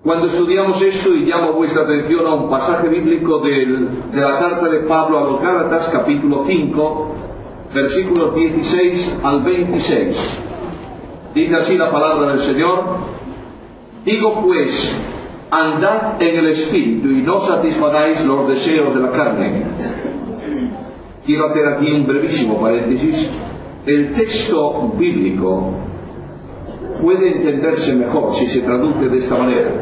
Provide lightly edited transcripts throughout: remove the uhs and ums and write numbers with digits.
Cuando estudiamos esto, y llamo vuestra atención a un pasaje bíblico de la carta de Pablo a los Gálatas, capítulo 5, versículos 16 al 26. Dice así la palabra del Señor: digo pues, andad en el Espíritu y no satisfagáis los deseos de la carne. Quiero hacer aquí un brevísimo paréntesis. El texto bíblico puede entenderse mejor si se traduce de esta manera.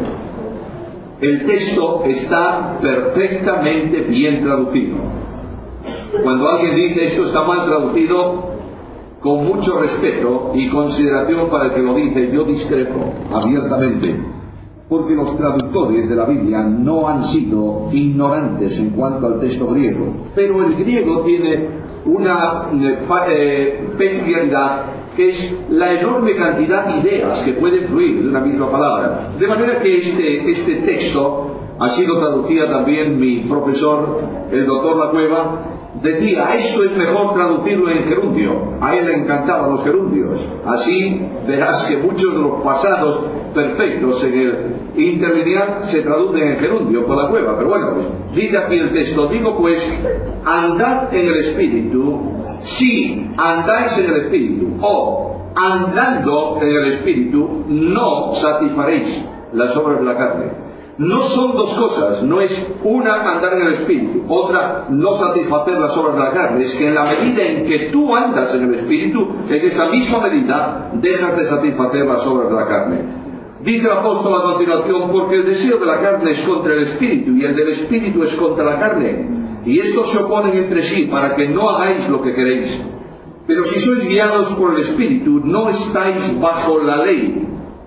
El texto está perfectamente bien traducido. Cuando alguien dice esto está mal traducido, con mucho respeto y consideración para el que lo dice, yo discrepo abiertamente, porque los traductores de la Biblia no han sido ignorantes en cuanto al texto griego, pero el griego tiene una peculiaridad, que es la enorme cantidad de ideas que pueden fluir de una misma palabra. De manera que este texto ha sido traducida también mi profesor, el doctor La Cueva, decía, esto es mejor traducirlo en gerundio. A él le encantaban los gerundios. Así verás que muchos de los pasados perfectos en el interlineal se traducen en gerundio por La Cueva. Pero bueno, dice aquí el texto, digo pues, andad en el Espíritu, si andáis en el Espíritu, o andando en el Espíritu, no satisfaréis las obras de la carne. No son dos cosas, no es una andar en el Espíritu, otra no satisfacer las obras de la carne. Es que en la medida en que tú andas en el Espíritu, en esa misma medida dejas de satisfacer las obras de la carne. Dice el apóstol a continuación, porque el deseo de la carne es contra el Espíritu y el del Espíritu es contra la carne, y estos se oponen entre sí para que no hagáis lo que queréis. Pero si sois guiados por el Espíritu, no estáis bajo la ley.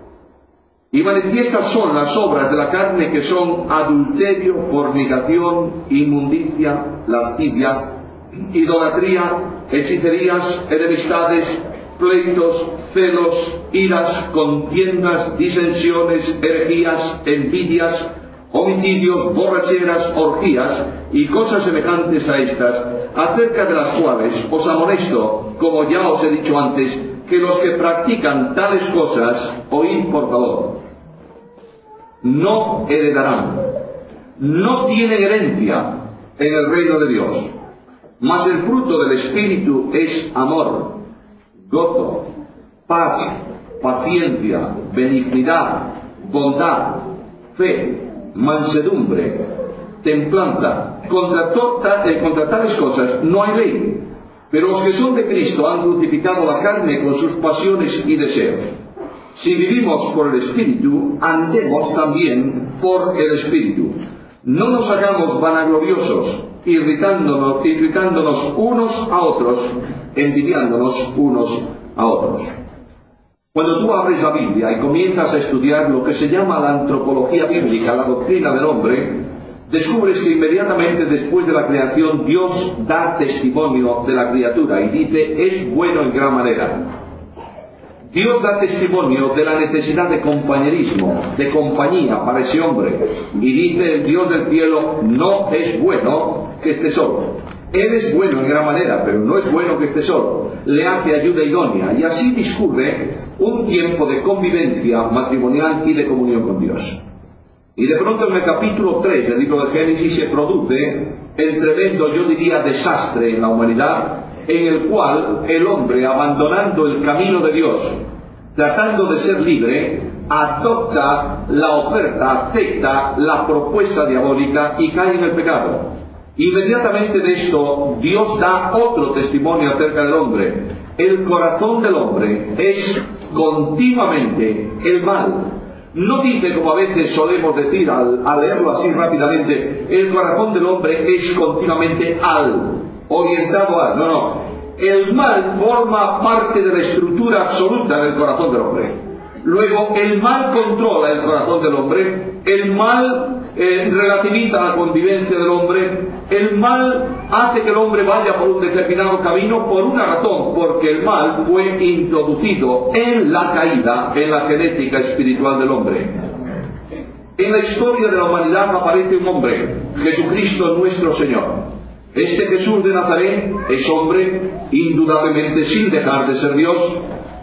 Y manifiestas son las obras de la carne, que son adulterio, fornicación, inmundicia, lascivia, idolatría, hechicerías, enemistades, pleitos, celos, iras, contiendas, disensiones, herejías, envidias, homicidios, borracheras, orgías y cosas semejantes a estas, acerca de las cuales os amonesto, como ya os he dicho antes, que los que practican tales cosas, oíd por favor, no heredarán, no tienen herencia en el reino de Dios. Mas el fruto del Espíritu es amor, gozo, paz, paciencia, benignidad, bondad, fe, mansedumbre, templanza. Contra tales cosas no hay ley. Pero los que son de Cristo han crucificado la carne con sus pasiones y deseos. Si vivimos por el Espíritu, andemos también por el Espíritu. No nos hagamos vanagloriosos, irritándonos unos a otros, envidiándonos unos a otros. Cuando tú abres la Biblia y comienzas a estudiar lo que se llama la antropología bíblica, la doctrina del hombre, descubres que inmediatamente después de la creación Dios da testimonio de la criatura y dice, es bueno en gran manera. Dios da testimonio de la necesidad de compañerismo, de compañía para ese hombre. Y dice el Dios del cielo, no es bueno que esté solo. Él es bueno en gran manera, pero no es bueno que esté solo. Le hace ayuda idónea. Y así discurre un tiempo de convivencia matrimonial y de comunión con Dios. Y de pronto en el capítulo 3 del libro de Génesis se produce el tremendo, yo diría, desastre en la humanidad, en el cual el hombre, abandonando el camino de Dios, tratando de ser libre, adopta la oferta, acepta la propuesta diabólica y cae en el pecado. Inmediatamente de esto, Dios da otro testimonio acerca del hombre. El corazón del hombre es continuamente el mal. No dice, como a veces solemos decir al leerlo así rápidamente, el corazón del hombre es continuamente orientado al. No. El mal forma parte de la estructura absoluta del corazón del hombre. Luego, el mal controla el corazón del hombre, el mal relativiza la convivencia del hombre, el mal hace que el hombre vaya por un determinado camino por una razón, porque el mal fue introducido en la caída, en la genética espiritual del hombre. En la historia de la humanidad aparece un hombre, Jesucristo nuestro Señor. Este Jesús de Nazaret es hombre, indudablemente sin dejar de ser Dios,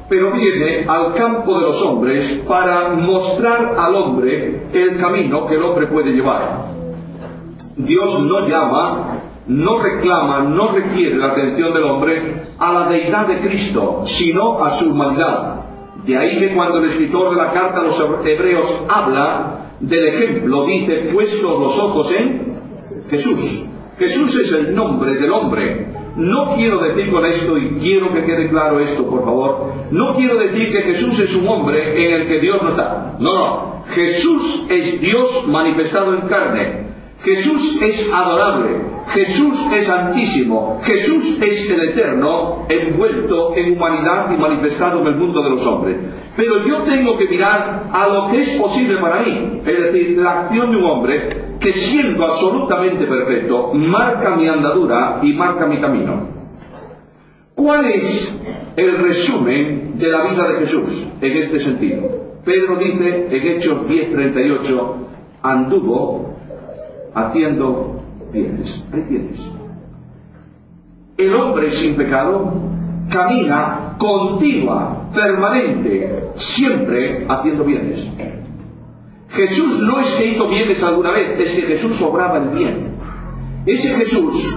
pero viene al campo de los hombres para mostrar al hombre el camino que el hombre puede llevar. Dios no llama, no reclama, no requiere la atención del hombre a la deidad de Cristo, sino a su humanidad. De ahí que cuando el escritor de la carta a los hebreos habla del ejemplo, dice, puestos los ojos en Jesús. Jesús es el nombre del hombre. No quiero decir con esto, y quiero que quede claro esto, por favor, no quiero decir que Jesús es un hombre en el que Dios no está. No. Jesús es Dios manifestado en carne. Jesús es adorable. Jesús es santísimo. Jesús es el eterno, envuelto en humanidad y manifestado en el mundo de los hombres. Pero yo tengo que mirar a lo que es posible para mí, es decir, la acción de un hombre que, siendo absolutamente perfecto, marca mi andadura y marca mi camino. ¿Cuál es el resumen de la vida de Jesús en este sentido? Pedro dice en Hechos 10:38, anduvo haciendo bienes. Ahí tienes. El hombre sin pecado camina continua, permanente, siempre haciendo bienes. Jesús no es que hizo bienes alguna vez, es que Jesús obraba el bien. Ese Jesús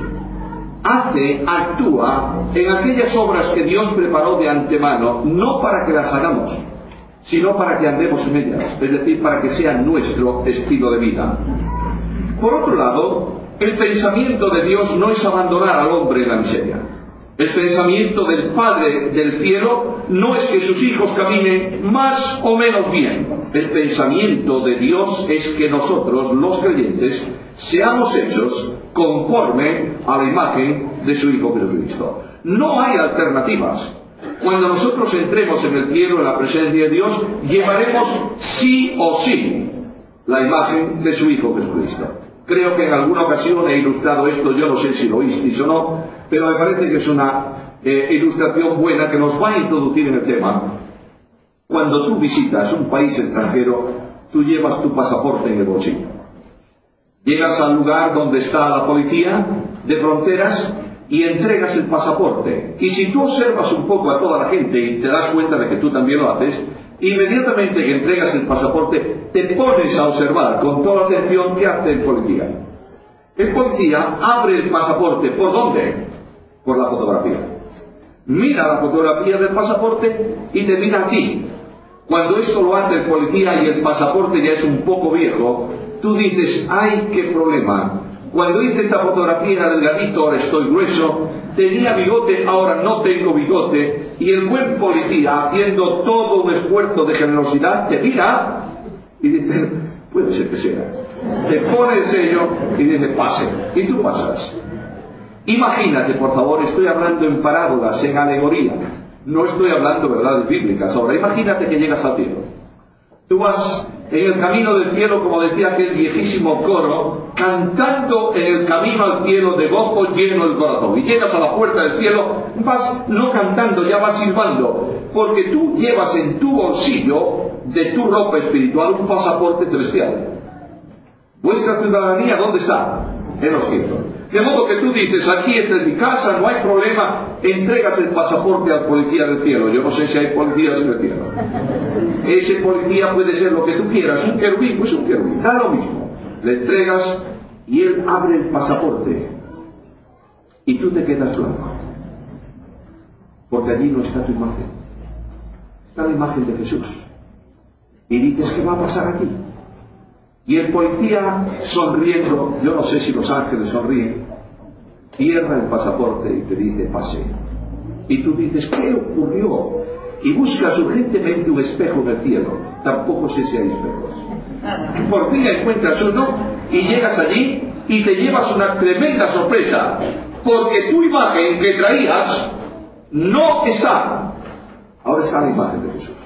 actúa en aquellas obras que Dios preparó de antemano, no para que las hagamos, sino para que andemos en ellas, es decir, para que sea nuestro estilo de vida. Por otro lado, el pensamiento de Dios no es abandonar al hombre en la miseria. El pensamiento del Padre del cielo no es que sus hijos caminen más o menos bien. El pensamiento de Dios es que nosotros, los creyentes, seamos hechos conforme a la imagen de su Hijo Jesucristo. No hay alternativas. Cuando nosotros entremos en el cielo, en la presencia de Dios, llevaremos sí o sí la imagen de su Hijo Jesucristo. Creo que en alguna ocasión he ilustrado esto, yo no sé si lo oísteis o no, pero me parece que es una ilustración buena que nos va a introducir en el tema. Cuando tú visitas un país extranjero, tú llevas tu pasaporte en el bolsillo. Llegas al lugar donde está la policía de fronteras y entregas el pasaporte. Y si tú observas un poco a toda la gente y te das cuenta de que tú también lo haces, inmediatamente que entregas el pasaporte, te pones a observar con toda atención qué hace el policía. El policía abre el pasaporte. ¿Por dónde? Por la fotografía. Mira la fotografía del pasaporte y te mira aquí. Cuando esto lo hace el policía y el pasaporte ya es un poco viejo, tú dices, ¡ay, qué problema! Cuando hice esta fotografía delgadito, ahora estoy grueso, tenía bigote, ahora no tengo bigote, y el buen policía, haciendo todo un esfuerzo de generosidad, te mira y dice, puede ser que sea. Te pone el sello y dice, pase. Y tú pasas. Imagínate, por favor, estoy hablando en parábolas, en alegoría. No estoy hablando de verdades bíblicas. Ahora, imagínate que llegas al cielo. Tú vas en el camino del cielo, como decía aquel viejísimo coro, cantando en el camino al cielo de gozo lleno el corazón. Y llegas a la puerta del cielo, vas no cantando, ya vas silbando, porque tú llevas en tu bolsillo de tu ropa espiritual un pasaporte celestial. Vuestra ciudadanía, ¿dónde está? En los cielos. De modo que tú dices, aquí esta es mi casa, no hay problema, entregas el pasaporte al policía del cielo. Yo no sé si hay policías en el cielo. Ese policía puede ser lo que tú quieras, un querubín, pues un querubín, da lo mismo. Le entregas y él abre el pasaporte y tú te quedas blanco, porque allí no está tu imagen, está la imagen de Jesús. Y dices, ¿qué va a pasar aquí? Y el policía, sonriendo, yo no sé si los ángeles sonríen, cierra el pasaporte y te dice, pase. Y tú dices, ¿qué ocurrió? Y buscas urgentemente un espejo en el cielo. Tampoco sé si hay espejos. Por fin encuentras uno y llegas allí y te llevas una tremenda sorpresa, porque tu imagen que traías no está. Ahora está la imagen de Jesús.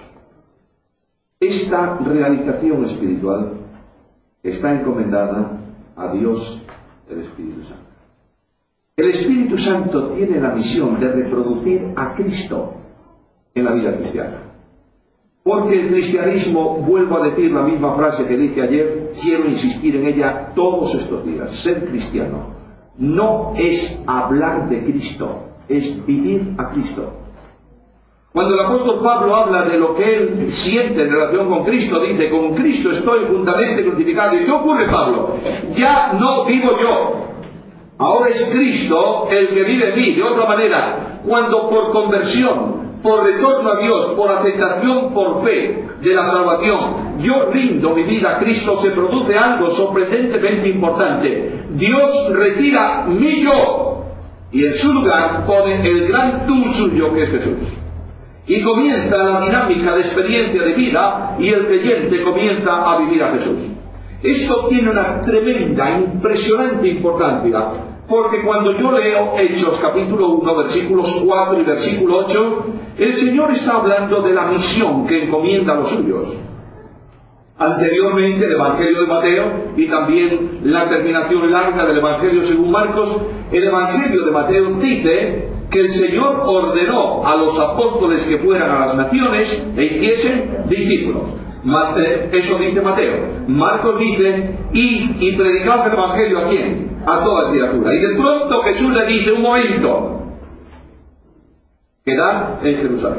Esta realización espiritual está encomendada a Dios, el Espíritu Santo. El Espíritu Santo tiene la misión de reproducir a Cristo en la vida cristiana. Porque el cristianismo, vuelvo a decir la misma frase que dije ayer, quiero insistir en ella todos estos días. Ser cristiano no es hablar de Cristo, es vivir a Cristo. Cuando el apóstol Pablo habla de lo que él siente en relación con Cristo, dice, con Cristo estoy juntamente crucificado. ¿Y qué ocurre, Pablo? Ya no vivo yo. Ahora es Cristo el que vive en mí. De otra manera, cuando por conversión, por retorno a Dios, por aceptación por fe de la salvación, yo rindo mi vida a Cristo, se produce algo sorprendentemente importante. Dios retira mi yo y en su lugar pone el gran tú suyo, que es Jesús. Y comienza la dinámica de experiencia de vida y el creyente comienza a vivir a Jesús. Esto tiene una tremenda, impresionante importancia, porque cuando yo leo Hechos capítulo 1, versículos 4 y versículo 8, el Señor está hablando de la misión que encomienda a los suyos. Anteriormente el Evangelio de Mateo y también la terminación larga del Evangelio según Marcos, el Evangelio de Mateo dice que el Señor ordenó a los apóstoles que fueran a las naciones e hiciesen discípulos. Eso dice Mateo. Marcos dice, y predicad el Evangelio ¿a quién? A toda criatura. Y de pronto Jesús le dice, un momento, quedad en Jerusalén.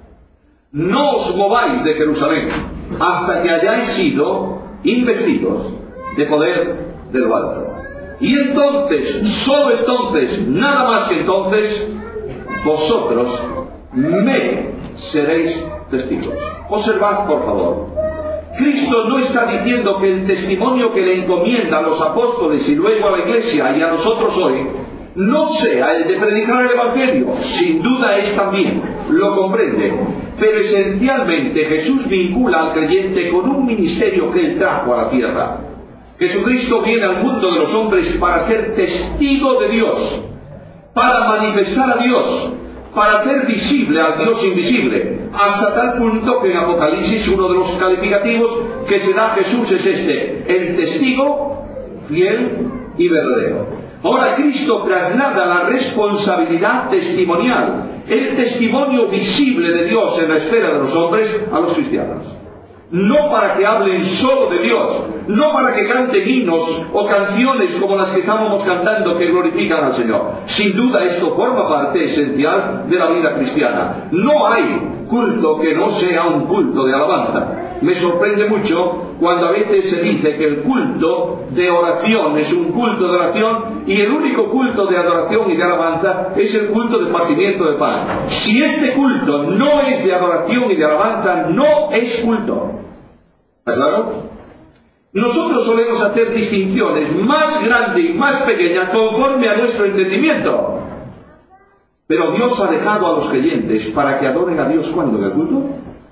No os mováis de Jerusalén hasta que hayáis sido investidos de poder de lo alto. Y entonces, solo entonces, nada más que entonces, vosotros me seréis testigos. Observad, por favor. Cristo no está diciendo que el testimonio que le encomienda a los apóstoles y luego a la iglesia y a nosotros hoy no sea el de predicar el Evangelio. Sin duda es también, lo comprende. Pero esencialmente Jesús vincula al creyente con un ministerio que él trajo a la tierra. Jesucristo viene al mundo de los hombres para ser testigo de Dios, para manifestar a Dios, para hacer visible al Dios invisible, hasta tal punto que en Apocalipsis uno de los calificativos que se da a Jesús es este: el testigo fiel y verdadero. Ahora Cristo traslada la responsabilidad testimonial, el testimonio visible de Dios en la esfera de los hombres a los cristianos. No para que hablen solo de Dios, no para que canten himnos o canciones como las que estábamos cantando que glorifican al Señor. Sin duda esto forma parte esencial de la vida cristiana. No hay culto que no sea un culto de alabanza. Me sorprende mucho cuando a veces se dice que el culto de oración es un culto de oración y el único culto de adoración y de alabanza es el culto de partimiento de pan. Si este culto no es de adoración y de alabanza, no es culto. ¿Está claro? Nosotros solemos hacer distinciones más grandes y más pequeñas conforme a nuestro entendimiento. Pero Dios ha dejado a los creyentes para que adoren a Dios ¿cuándo? ¿En el culto?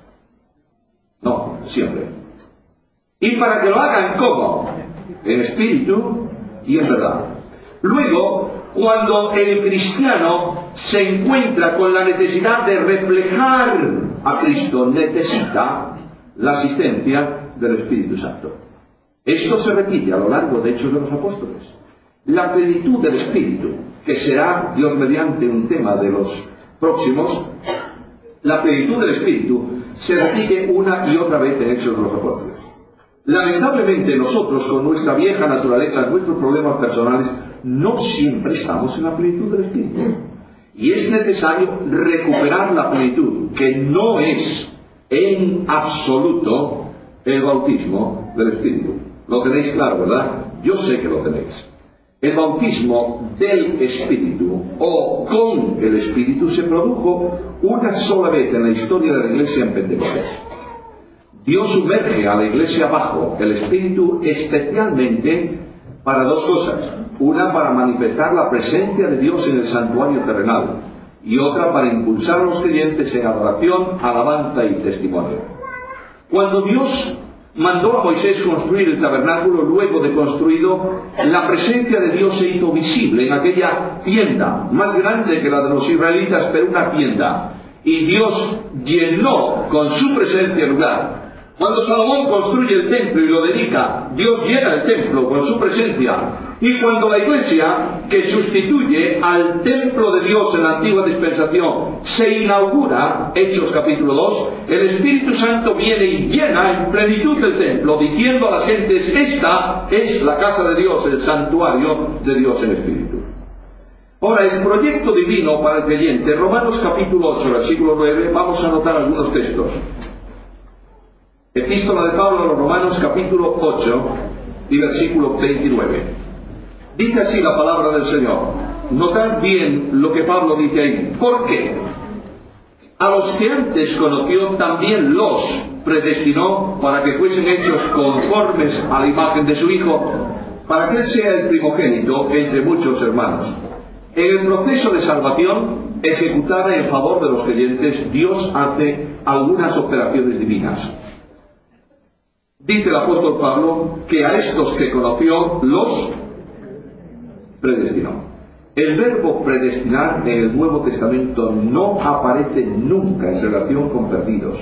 No, siempre. Y para que lo hagan ¿cómo? En espíritu y en verdad. Luego, cuando el cristiano se encuentra con la necesidad de reflejar a Cristo, necesita la asistencia del Espíritu Santo. Esto se repite a lo largo de Hechos de los Apóstoles. La plenitud del Espíritu, que será, Dios mediante, un tema de los próximos, la plenitud del Espíritu se repite una y otra vez en Hechos de los Apóstoles. Lamentablemente nosotros, con nuestra vieja naturaleza, nuestros problemas personales, no siempre estamos en la plenitud del Espíritu. Y es necesario recuperar la plenitud, que no es en absoluto el bautismo del Espíritu. Lo tenéis claro, ¿verdad? Yo sé que lo tenéis. El bautismo del Espíritu o con el Espíritu se produjo una sola vez en la historia de la Iglesia en Pentecostés. Dios sumerge a la Iglesia bajo el Espíritu especialmente para dos cosas. Una, para manifestar la presencia de Dios en el santuario terrenal, y otra para impulsar a los creyentes en adoración, alabanza y testimonio. Cuando Dios mandó a Moisés construir el tabernáculo, luego de construido, la presencia de Dios se hizo visible en aquella tienda, más grande que la de los israelitas, pero una tienda, y Dios llenó con su presencia el lugar. Cuando Salomón construye el templo y lo dedica, Dios llena el templo con su presencia. Y cuando la Iglesia, que sustituye al templo de Dios en la antigua dispensación, se inaugura, Hechos capítulo 2, el Espíritu Santo viene y llena en plenitud del templo, diciendo a las gentes: esta es la casa de Dios, el santuario de Dios en Espíritu. Ahora, el proyecto divino para el creyente, Romanos capítulo 8, versículo 9, vamos a anotar algunos textos. Epístola de Pablo a los Romanos capítulo 8 y versículo 29. Dice así la palabra del Señor. Notad bien lo que Pablo dice ahí. ¿Por qué? A los que antes conoció también los predestinó para que fuesen hechos conformes a la imagen de su Hijo, para que Él sea el primogénito entre muchos hermanos. En el proceso de salvación ejecutada en favor de los creyentes, Dios hace algunas operaciones divinas. Dice el apóstol Pablo que a estos que conoció los predestinó. El verbo predestinar en el Nuevo Testamento no aparece nunca en relación con perdidos,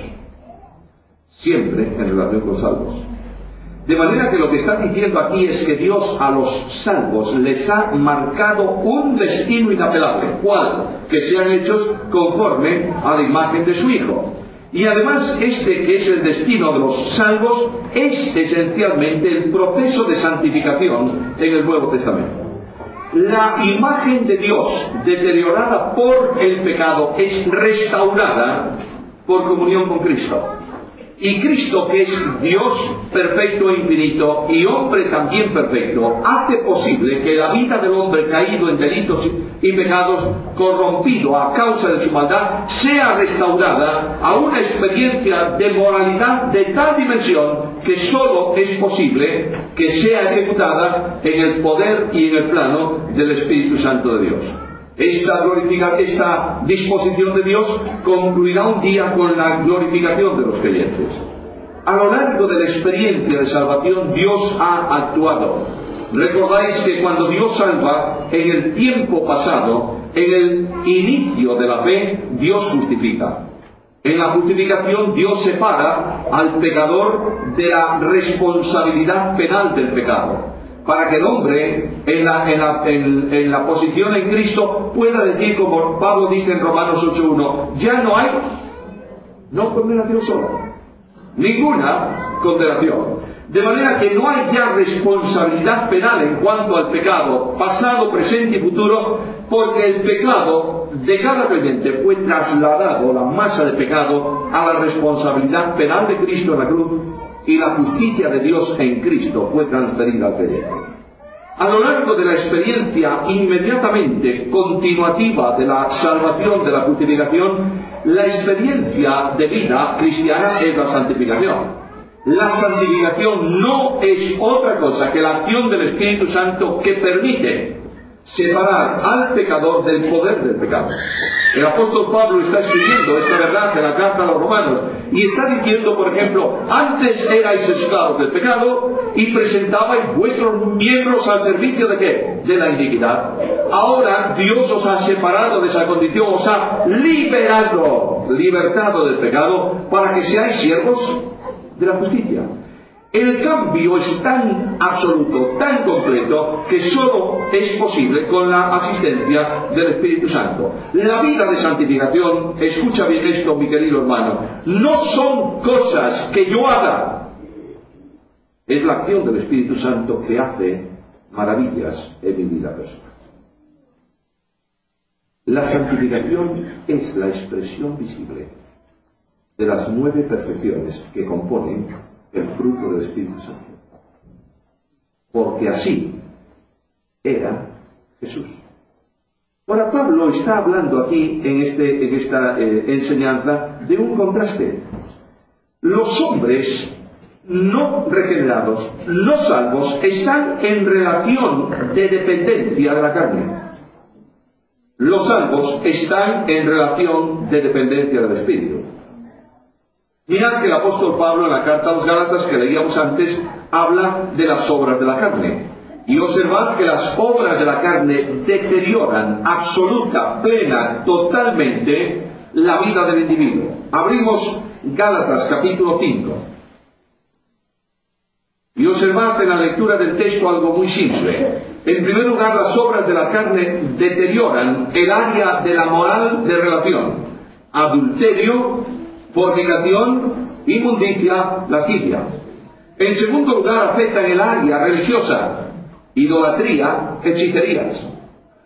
siempre en relación con salvos. De manera que lo que está diciendo aquí es que Dios a los salvos les ha marcado un destino inapelable. ¿Cuál? Que sean hechos conforme a la imagen de su Hijo. Y además este que es el destino de los salvos es esencialmente el proceso de santificación en el Nuevo Testamento. La imagen de Dios deteriorada por el pecado es restaurada por comunión con Cristo. Y Cristo, que es Dios perfecto e infinito y hombre también perfecto, hace posible que la vida del hombre caído en delitos y pecados, corrompido a causa de su maldad, sea restaurada a una experiencia de moralidad de tal dimensión que sólo es posible que sea ejecutada en el poder y en el plano del Espíritu Santo de Dios. Esta disposición de Dios concluirá un día con la glorificación de los creyentes. A lo largo de la experiencia de salvación, Dios ha actuado. Recordáis que cuando Dios salva, en el tiempo pasado, en el inicio de la fe, Dios justifica. En la justificación, Dios separa al pecador de la responsabilidad penal del pecado, para que el hombre, en la posición en Cristo, pueda decir, como Pablo dice en Romanos 8.1, ya no hay condenación sola, ninguna condenación. De manera que no hay ya responsabilidad penal en cuanto al pecado, pasado, presente y futuro, porque el pecado de cada creyente fue trasladado, la masa de pecado, a la responsabilidad penal de Cristo en la cruz, y la justicia de Dios en Cristo fue transferida al creyente. A lo largo de la experiencia inmediatamente continuativa de la salvación, de la justificación, la experiencia de vida cristiana es la santificación. La santificación no es otra cosa que la acción del Espíritu Santo que permite separar al pecador del poder del pecado. El apóstol Pablo está escribiendo esta verdad en la carta a los Romanos y está diciendo, por ejemplo, antes erais esclavos del pecado y presentabais vuestros miembros al servicio ¿de qué? De la iniquidad. Ahora Dios os ha separado de esa condición, os ha libertado del pecado para que seáis siervos de la justicia. El cambio es tan absoluto, tan completo, que solo es posible con la asistencia del Espíritu Santo. La vida de santificación, escucha bien esto, mi querido hermano, no son cosas que yo haga. Es la acción del Espíritu Santo que hace maravillas en mi vida personal. La santificación es la expresión visible de las 9 perfecciones que componen el fruto del Espíritu Santo. Porque así era Jesús. Ahora Pablo está hablando aquí en esta enseñanza de un contraste. Los hombres no regenerados, no salvos, están en relación de dependencia de la carne. Los salvos están en relación de dependencia del Espíritu. Mirad que el apóstol Pablo en la carta a los Gálatas que leíamos antes habla de las obras de la carne. Y observad que las obras de la carne deterioran absoluta, plena, totalmente la vida del individuo. Abrimos Gálatas capítulo 5. Y observad en la lectura del texto algo muy simple. En primer lugar, las obras de la carne deterioran el área de la moral de relación. Adulterio, fornicación, inmundicia, lascivia. En segundo lugar, afectan el área religiosa, idolatría, hechicerías.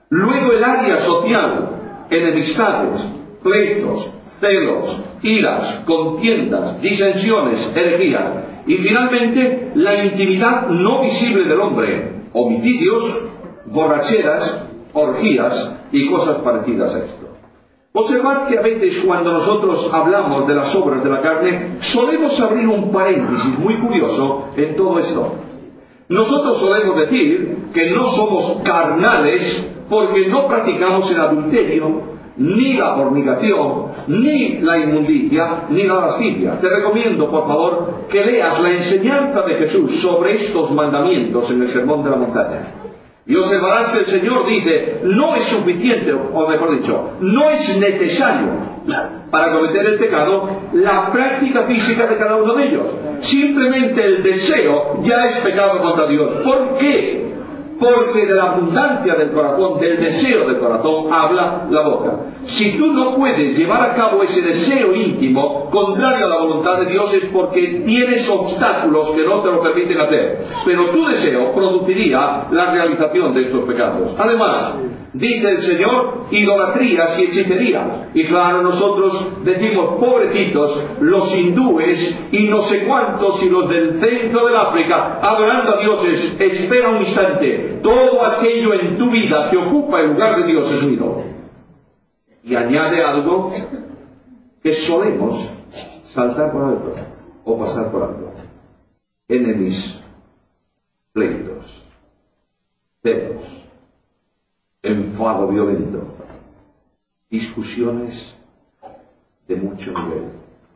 Luego el área social, enemistades, pleitos, celos, iras, contiendas, disensiones, herejías. Y finalmente, la intimidad no visible del hombre, homicidios, borracheras, orgías y cosas parecidas a esto. Observad que a veces cuando nosotros hablamos de las obras de la carne, solemos abrir un paréntesis muy curioso en todo esto. Nosotros solemos decir que no somos carnales porque no practicamos el adulterio, ni la fornicación, ni la inmundicia, ni la lascivia. Te recomiendo, por favor, que leas la enseñanza de Jesús sobre estos mandamientos en el Sermón de la Montaña. Y observarás que el Señor dice, no es suficiente, o mejor dicho, no es necesario para cometer el pecado la práctica física de cada uno de ellos. Simplemente el deseo ya es pecado contra Dios. ¿Por qué? Porque de la abundancia del corazón, del deseo del corazón, habla la boca. Si tú no puedes llevar a cabo ese deseo íntimo, contrario a la voluntad de Dios, es porque tienes obstáculos que no te lo permiten hacer. Pero tu deseo produciría la realización de estos pecados. Además, dice el Señor, idolatrías y hechicerías. Y claro, nosotros decimos, pobrecitos, los hindúes y no sé cuántos y los del centro del África, adorando a dioses. Espera un instante, todo aquello en tu vida que ocupa el lugar de Dios es un ídolo. Y añade algo que solemos saltar por alto o pasar por alto. Enemies, pleitos, celos, enfado violento, discusiones de mucho nivel,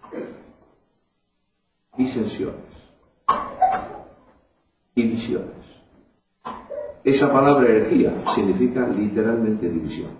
disensiones, divisiones. Esa palabra herejía significa literalmente división.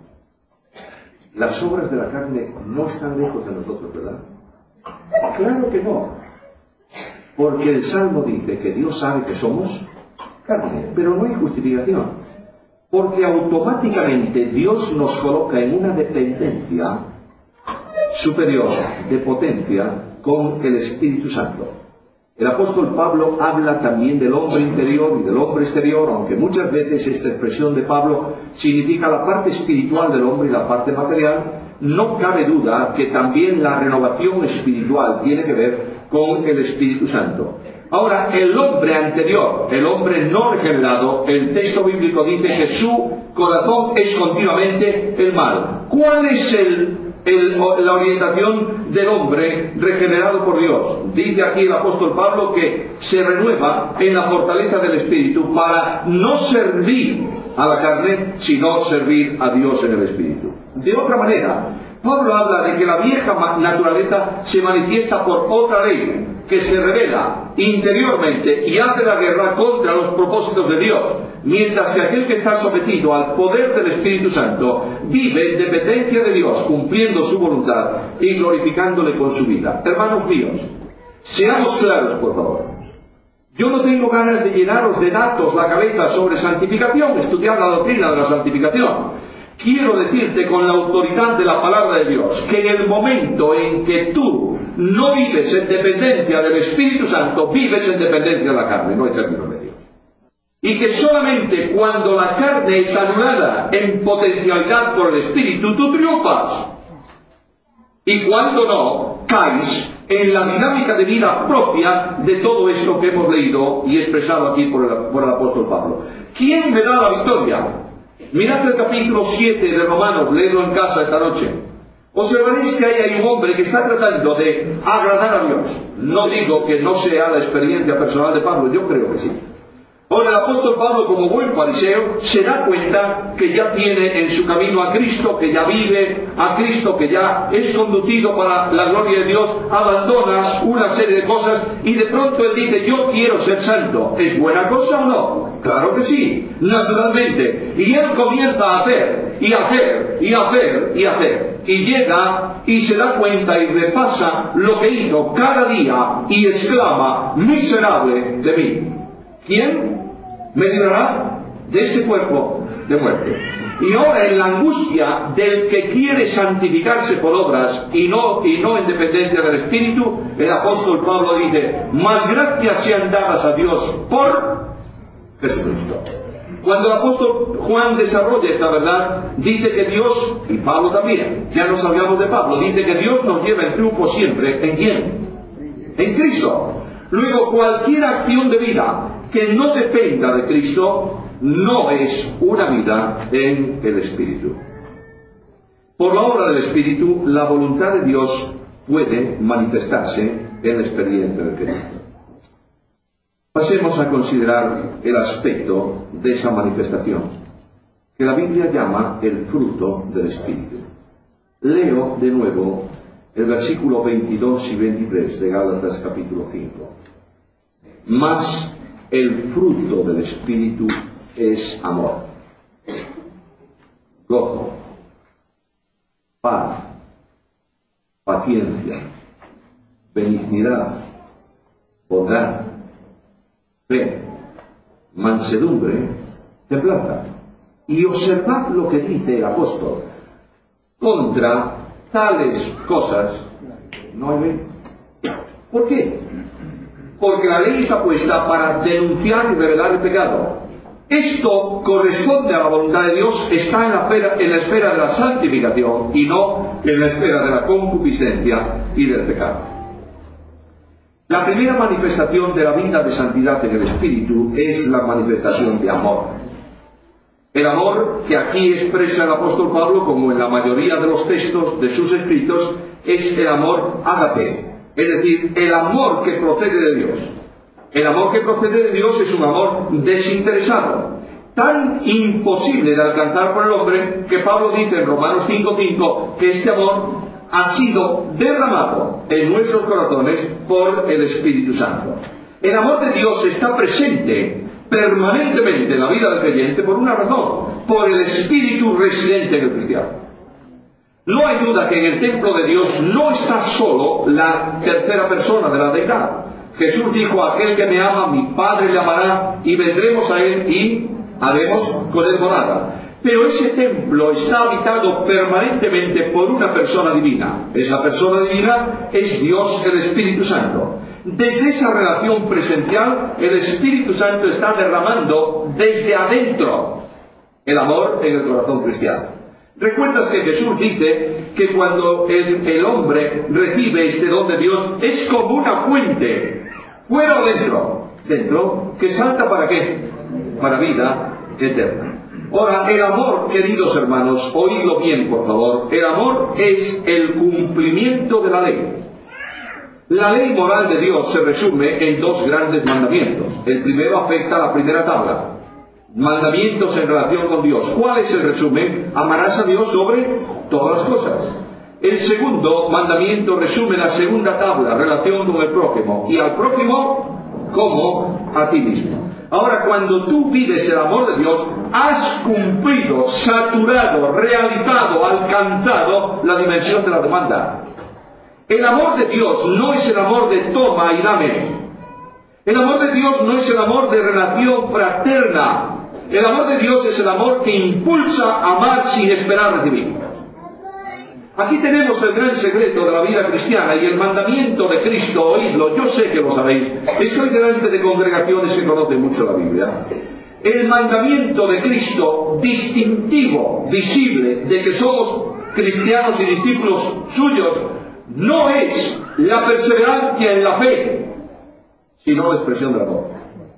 Las obras de la carne no están lejos de nosotros, ¿verdad? Claro que no. Porque el Salmo dice que Dios sabe que somos carne, pero no hay justificación. Porque automáticamente Dios nos coloca en una dependencia superior, de potencia, con el Espíritu Santo. El apóstol Pablo habla también del hombre interior y del hombre exterior, aunque muchas veces esta expresión de Pablo significa la parte espiritual del hombre y la parte material. No cabe duda que también la renovación espiritual tiene que ver con el Espíritu Santo. Ahora, el hombre anterior, el hombre no regenerado, el texto bíblico dice que su corazón es continuamente el mal. ¿Cuál es la orientación del hombre regenerado por Dios? Dice aquí el apóstol Pablo que se renueva en la fortaleza del Espíritu para no servir a la carne, sino servir a Dios en el Espíritu. De otra manera, Pablo habla de que la vieja naturaleza se manifiesta por otra ley, que se revela interiormente y hace la guerra contra los propósitos de Dios, mientras que aquel que está sometido al poder del Espíritu Santo vive en dependencia de Dios, cumpliendo su voluntad y glorificándole con su vida. Hermanos míos, seamos claros, por favor. Yo no tengo ganas de llenaros de datos la cabeza sobre santificación, estudiar la doctrina de la santificación. Quiero decirte con la autoridad de la palabra de Dios que en el momento en que tú no vives en dependencia del Espíritu Santo, vives en dependencia de la carne, no hay término medio. Y que solamente cuando la carne es anulada en potencialidad por el Espíritu, tú triunfas. Y cuando no, caes en la dinámica de vida propia de todo esto que hemos leído y expresado aquí por el apóstol Pablo. ¿Quién me da la victoria? Mirad el capítulo 7 de Romanos, léelo en casa esta noche. Observaréis que ahí hay un hombre que está tratando de agradar a Dios. No digo que no sea la experiencia personal de Pablo, yo creo que sí. Ahora el apóstol Pablo, como buen fariseo, se da cuenta que ya tiene en su camino a Cristo, que ya vive a Cristo, que ya es conducido para la gloria de Dios, abandona una serie de cosas y de pronto él dice, yo quiero ser santo. ¿Es buena cosa o no? Claro que sí, naturalmente. Y él comienza a hacer, y hacer, y hacer, y hacer. Y llega y se da cuenta y repasa lo que hizo cada día y exclama, miserable de mí. ¿Quién me librará de este cuerpo de muerte? Y ahora en la angustia del que quiere santificarse por obras y no en dependencia del Espíritu, el apóstol Pablo dice, más gracias sean dadas a Dios por Jesucristo. Cuando el apóstol Juan desarrolla esta verdad, dice que Dios, y Pablo también, ya no salgamos de Pablo, dice que Dios nos lleva en triunfo siempre. ¿En quién? En Cristo. Luego, cualquier acción de vida que no dependa de Cristo no es una vida en el Espíritu. Por la obra del Espíritu, la voluntad de Dios puede manifestarse en la experiencia del creyente. Pasemos a considerar el aspecto de esa manifestación, que la Biblia llama el fruto del Espíritu. Leo de nuevo el versículo 22 y 23 de Gálatas capítulo 5. Mas el fruto del Espíritu es amor, gozo, paz, paciencia, benignidad, bondad, fe, mansedumbre, templanza. Y observad lo que dice el apóstol: contra tales cosas no hay ley. ¿Por qué? Porque la ley está puesta para denunciar y revelar el pecado. Esto corresponde a la voluntad de Dios, está en la esfera de la santificación y no en la esfera de la concupiscencia y del pecado. La primera manifestación de la vida de santidad en el Espíritu es la manifestación de amor. El amor que aquí expresa el apóstol Pablo, como en la mayoría de los textos de sus escritos, es el amor ágape, es decir, el amor que procede de Dios. El amor que procede de Dios es un amor desinteresado, tan imposible de alcanzar por el hombre, que Pablo dice en Romanos 5:5 que este amor ha sido derramado en nuestros corazones por el Espíritu Santo. El amor de Dios está presente permanentemente en la vida del creyente por una razón: por el Espíritu residente en el cristiano. No hay duda que en el templo de Dios no está solo la tercera persona de la deidad. Jesús dijo: aquel que me ama, mi Padre le amará, y vendremos a él y haremos con él morada. Pero ese templo está habitado permanentemente por una persona divina. Esa persona divina es Dios, el Espíritu Santo. Desde esa relación presencial, el Espíritu Santo está derramando desde adentro el amor en el corazón cristiano. ¿Recuerdas que Jesús dice que cuando el hombre recibe este don de Dios es como una fuente, fuera o dentro? Dentro, que salta ¿para qué? Para vida eterna. Ahora, el amor, queridos hermanos, oídlo bien por favor, el amor es el cumplimiento de la ley. La ley moral de Dios se resume en dos grandes mandamientos. El primero afecta a la primera tabla: mandamientos en relación con Dios. ¿Cuál es el resumen? Amarás a Dios sobre todas las cosas. El segundo mandamiento resume la segunda tabla, relación con el prójimo, y al prójimo como a ti mismo. Ahora, cuando tú vives el amor de Dios, has cumplido, saturado, realizado, alcanzado la dimensión de la demanda. El amor de Dios no es el amor de toma y dame. El amor de Dios no es el amor de relación fraterna. El amor de Dios es el amor que impulsa a amar sin esperar recibir. Aquí tenemos el gran secreto de la vida cristiana y el mandamiento de Cristo. Oídlo, yo sé que lo sabéis. Estoy delante de congregaciones que conocen mucho la Biblia. El mandamiento de Cristo, distintivo, visible, de que somos cristianos y discípulos suyos, no es la perseverancia en la fe, sino la expresión del amor.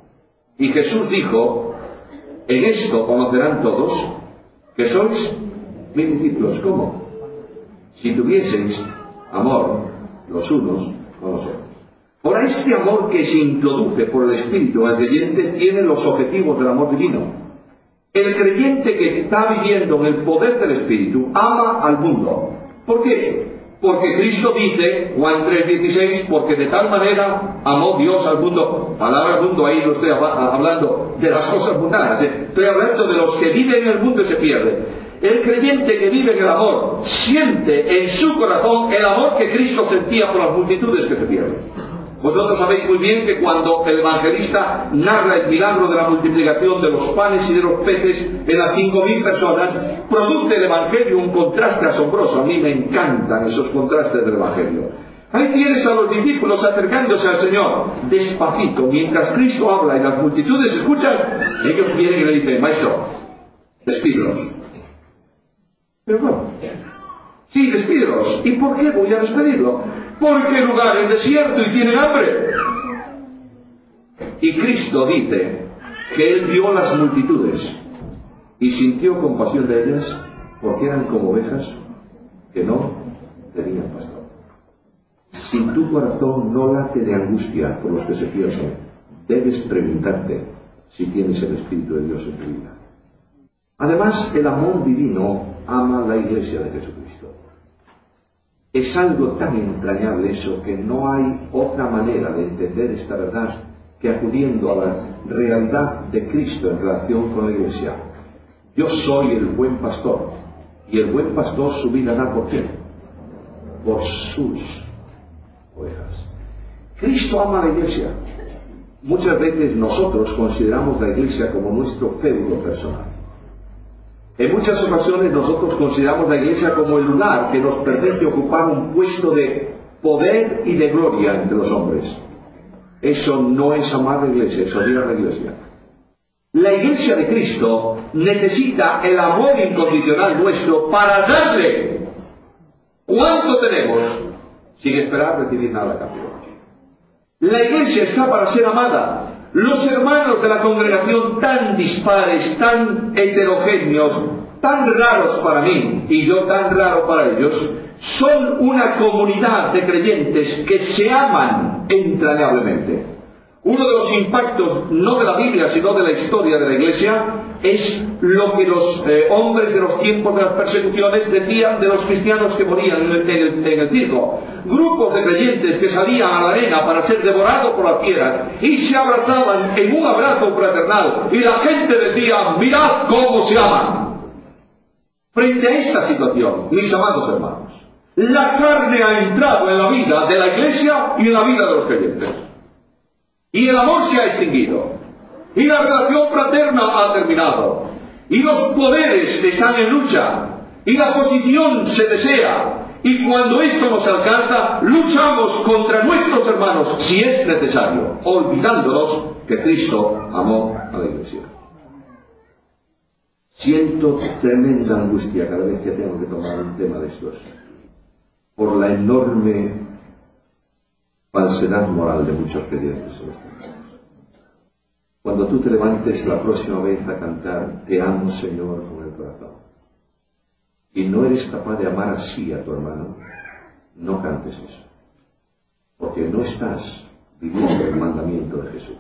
Y Jesús dijo: en esto conocerán todos que sois mis discípulos. ¿Cómo? Si tuvieseis amor los unos con los otros. Ahora, este amor que se introduce por el Espíritu al creyente tiene los objetivos del amor divino. El creyente que está viviendo en el poder del Espíritu ama al mundo. ¿Por qué? Porque Cristo dice, Juan 3:16, porque de tal manera amó Dios al mundo. Palabra mundo, ahí no estoy hablando de las cosas mundanas, estoy hablando de los que viven en el mundo y se pierden. El creyente que vive en el amor siente en su corazón el amor que Cristo sentía por las multitudes que se pierden. Vosotros sabéis muy bien que cuando el evangelista narra el milagro de la multiplicación de los panes y de los peces en las 5.000 personas, produce el evangelio un contraste asombroso. A mí me encantan esos contrastes del evangelio. Ahí tienes a los discípulos acercándose al Señor, despacito, mientras Cristo habla y las multitudes escuchan, ellos vienen y le dicen, Maestro, despídelos. Pero ¿cómo? Sí, despídelos. ¿Y por qué voy a despedirlo? Porque el lugar es desierto y tienen hambre. Y Cristo dice que Él vio las multitudes y sintió compasión de ellas porque eran como ovejas que no tenían pastor. Si tu corazón no late de angustia por los que se pierden, debes preguntarte si tienes el Espíritu de Dios en tu vida. Además, el amor divino ama la Iglesia de Jesucristo. Es algo tan entrañable eso que no hay otra manera de entender esta verdad que acudiendo a la realidad de Cristo en relación con la Iglesia. Yo soy el buen pastor, y el buen pastor su vida da ¿por qué? Por sus ovejas. Cristo ama a la Iglesia. Muchas veces nosotros consideramos la Iglesia como nuestro feudo personal. En muchas ocasiones nosotros consideramos la Iglesia como el lugar que nos permite ocupar un puesto de poder y de gloria entre los hombres. Eso no es amar a la Iglesia, es odiar a la Iglesia. La Iglesia de Cristo necesita el amor incondicional nuestro para darle. ¿Cuánto tenemos? Sin esperar recibir nada a cambio. La Iglesia está para ser amada. Los hermanos de la congregación tan dispares, tan heterogéneos, tan raros para mí y yo tan raro para ellos, son una comunidad de creyentes que se aman entrañablemente. Uno de los impactos, no de la Biblia, sino de la historia de la Iglesia, es lo que los hombres de los tiempos de las persecuciones decían de los cristianos que morían en el circo. Grupos de creyentes que salían a la arena para ser devorados por las fieras y se abrazaban en un abrazo fraternal y la gente decía, mirad cómo se aman. Frente a esta situación, mis amados hermanos, la carne ha entrado en la vida de la Iglesia y en la vida de los creyentes. Y el amor se ha extinguido. Y la relación fraterna ha terminado. Y los poderes están en lucha. Y la posición se desea. Y cuando esto nos alcanza, luchamos contra nuestros hermanos, si es necesario, olvidándonos que Cristo amó a la Iglesia. Siento tremenda angustia cada vez que tengo que tomar un tema de estos, por la enorme falsedad moral de muchos creyentes. Cuando tú te levantes la próxima vez a cantar, te amo Señor con el corazón, y no eres capaz de amar así a tu hermano, no cantes eso, porque no estás viviendo el mandamiento de Jesús.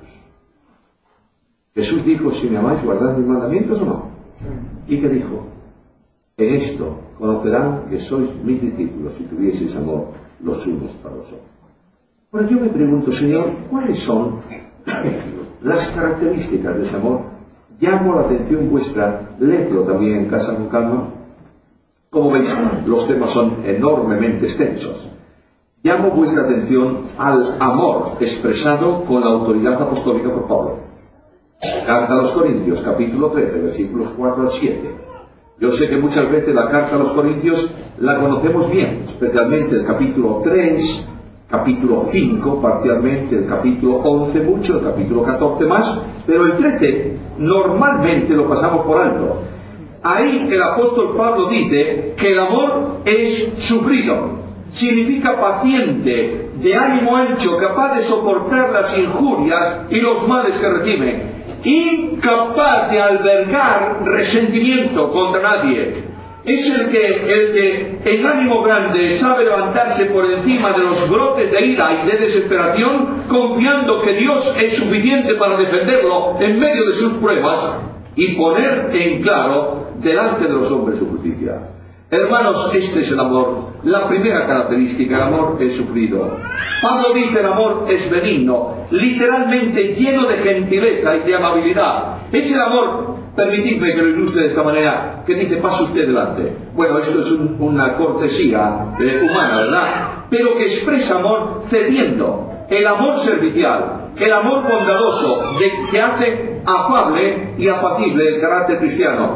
Jesús dijo, si me amáis, guardad mis mandamientos o no. ¿Y qué dijo? En esto conocerán que sois mis discípulos si tuvieseis amor los unos para los otros. Bueno, yo me pregunto, Señor, ¿cuáles son las características de ese amor? Llamo la atención vuestra, léelo también en casa con calma. Como veis, los temas son enormemente extensos. Llamo vuestra atención al amor expresado con la autoridad apostólica por Pablo. Carta a los Corintios, capítulo 13, versículos 4 al 7. Yo sé que muchas veces la carta a los Corintios la conocemos bien, especialmente el capítulo 3, capítulo 5 parcialmente, el capítulo 11 mucho, el capítulo 14 más, pero el 13 normalmente lo pasamos por alto. Ahí el apóstol Pablo dice que el amor es sufrido, significa paciente, de ánimo ancho, capaz de soportar las injurias y los males que recibe, incapaz de albergar resentimiento contra nadie. Es el que en ánimo grande sabe levantarse por encima de los brotes de ira y de desesperación, confiando que Dios es suficiente para defenderlo en medio de sus pruebas y poner en claro delante de los hombres su justicia. Hermanos, este es el amor. La primera característica, el amor es sufrido. Pablo dice el amor es benigno, literalmente lleno de gentileza y de amabilidad. Es el amor, permitidme que lo ilustre de esta manera, que dice, pase usted delante. Bueno, esto es una cortesía humana, ¿verdad? Pero que expresa amor cediendo, el amor servicial, el amor bondadoso, que hace afable y apacible el carácter cristiano.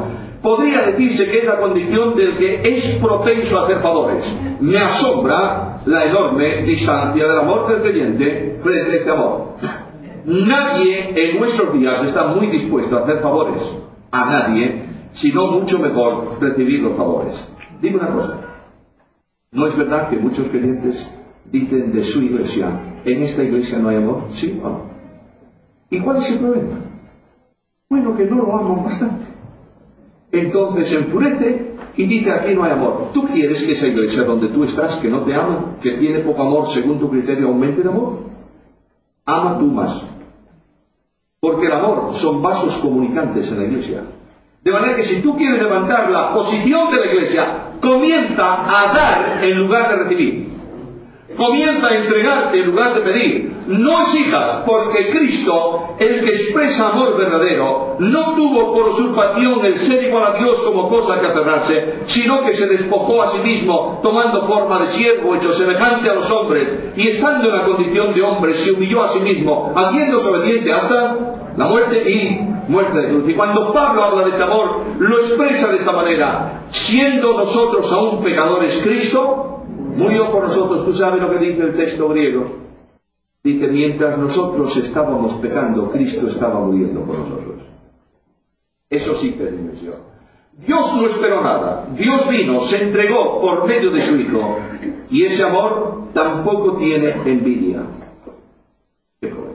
podría decirse que es la condición del que es propenso a hacer favores. Me asombra la enorme distancia del amor del creyente frente a este amor. Nadie en nuestros días está muy dispuesto a hacer favores a nadie, sino mucho mejor recibir los favores. Dime una cosa, ¿no es verdad que muchos creyentes dicen de su iglesia, en esta iglesia no hay amor? ¿Sí o no? ¿Y cuál es el problema? Bueno, que no lo aman bastante. Entonces se enfurece y dice, aquí no hay amor. ¿Tú quieres que esa iglesia donde tú estás, que no te ama, que tiene poco amor según tu criterio, aumente el amor? Ama tú más. Porque el amor son vasos comunicantes en la iglesia. De manera que si tú quieres levantar la posición de la iglesia, comienza a dar en lugar de recibir. Comienza a entregarte en lugar de pedir. No exijas, porque Cristo, el que expresa amor verdadero, no tuvo por usurpación el ser igual a Dios como cosa que aferrarse, sino que se despojó a sí mismo, tomando forma de siervo, hecho semejante a los hombres, y estando en la condición de hombre, se humilló a sí mismo, haciéndose obediente hasta la muerte y muerte de cruz. Y cuando Pablo habla de este amor, lo expresa de esta manera: siendo nosotros aún pecadores, Cristo murió por nosotros. ¿Tú sabes lo que dice el texto griego? Dice, mientras nosotros estábamos pecando, Cristo estaba muriendo por nosotros. Eso sí que es dimensión. Dios no esperó nada. Dios vino, se entregó por medio de su Hijo. Y ese amor tampoco tiene envidia. ¿Qué problema?